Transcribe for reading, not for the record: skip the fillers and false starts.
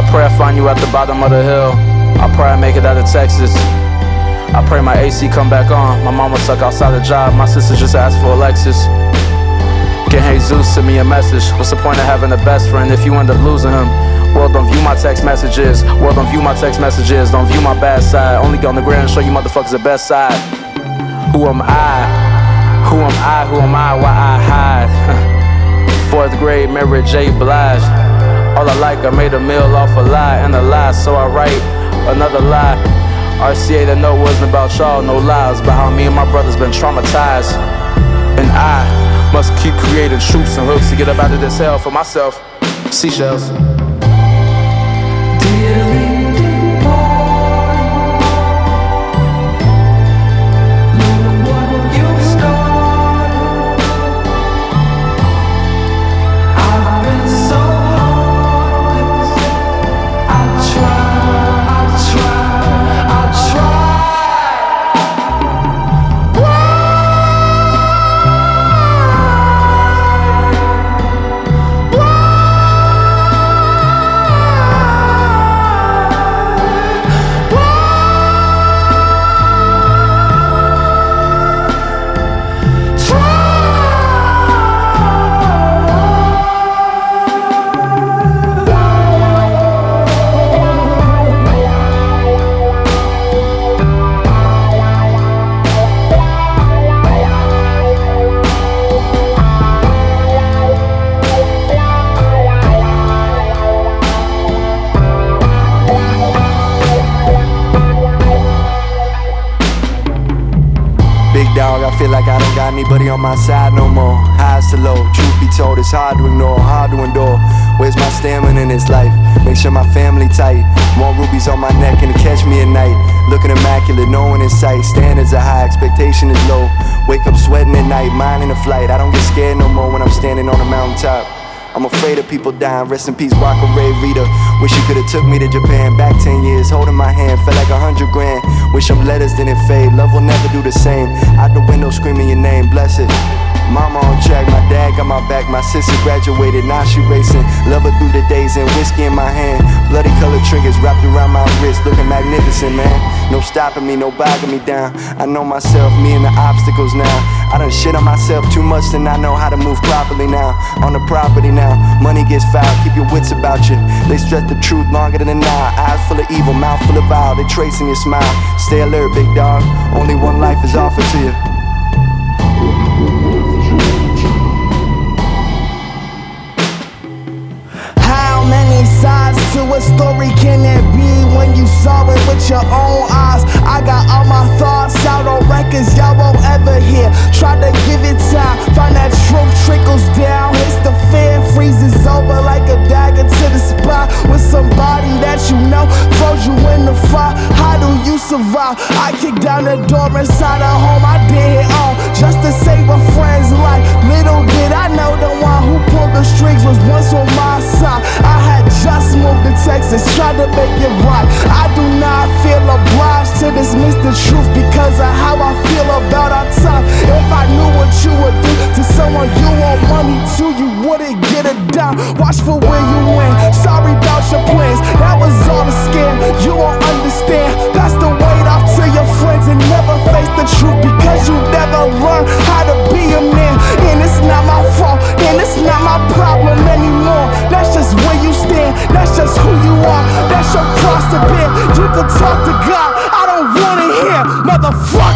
pray I find you at the bottom of the hill. I pray I make it out of Texas. I pray my AC come back on. My mama stuck outside the job. My sister just asked for a Lexus. Can Jesus send me a message? What's the point of having a best friend if you end up losing him? World, don't view my text messages. World, don't view my text messages. Don't view my bad side. Only go on the ground and show you motherfuckers the best side. Who am I? Who am I? Who am I? Why I hide? 4th grade, Mary J. Blige. All I like, I made a meal off a lie and a lie, so I write another lie. RCA, the note wasn't about y'all, no lies, but how me and my brothers been traumatized. And I must keep creating troops and hooks to get up out of this hell for myself. Seashells. Dog, I feel like I don't got anybody on my side no more. Highs to low, truth be told, it's hard to ignore, hard to endure. Where's my stamina in this life? Make sure my family tight. More rubies on my neck and to catch me at night. Looking immaculate, no one in sight. Standards are high, expectation is low. Wake up sweating at night, mind in a flight. I don't get scared no more when I'm standing on a mountaintop. I'm afraid of people dying, rest in peace, Rocco Ray Rita. Wish you could've took me to Japan, back 10 years, holding my hand, felt like 100 grand. Wish them letters didn't fade, love will never do the same. Out the window screaming your name, bless it. Mama on track, my dad got my back, my sister graduated, now she racing. Love her through the days and whiskey in my hand. Bloody colored trinkets wrapped around my wrist, looking magnificent, man. No stopping me, no bogging me down. I know myself, me and the obstacles now. I done shit on myself too much and I know how to move properly now. On the property now, money gets foul, keep your wits about you. They stretch the truth longer than an hour. Eyes full of evil, mouth full of vile, they tracing your smile. Stay alert, big dog, only one life is offered to you. How many sides to a story can there be when you saw it with your own eyes? I got all my thoughts out on records y'all won't ever hear. Try to give it time, find that truth trickles down. Hits the fear, freezes over like a dagger to the spine. With somebody that you know throws you in the fire. How do you survive? I kicked down the door inside a home I did it all just to save a friend's life. Little did I know the one who pulled the strings was once on my side. I had just moved to Texas, tried to make it right. I do not feel obliged to dismiss the truth because of how I feel about our time. If I knew what you would do to someone you want money to, you wouldn't get it down. Watch for where you went. Sorry about your plans, that was all a scam. You won't understand. That's the weight off to your friends and never face the truth because you never learn how to be a man. And it's not my fault, and it's not my problem anymore. That's just where you stand, that's just who you are. That's your cross to bear. You can talk to God, I don't wanna hear, motherfucker.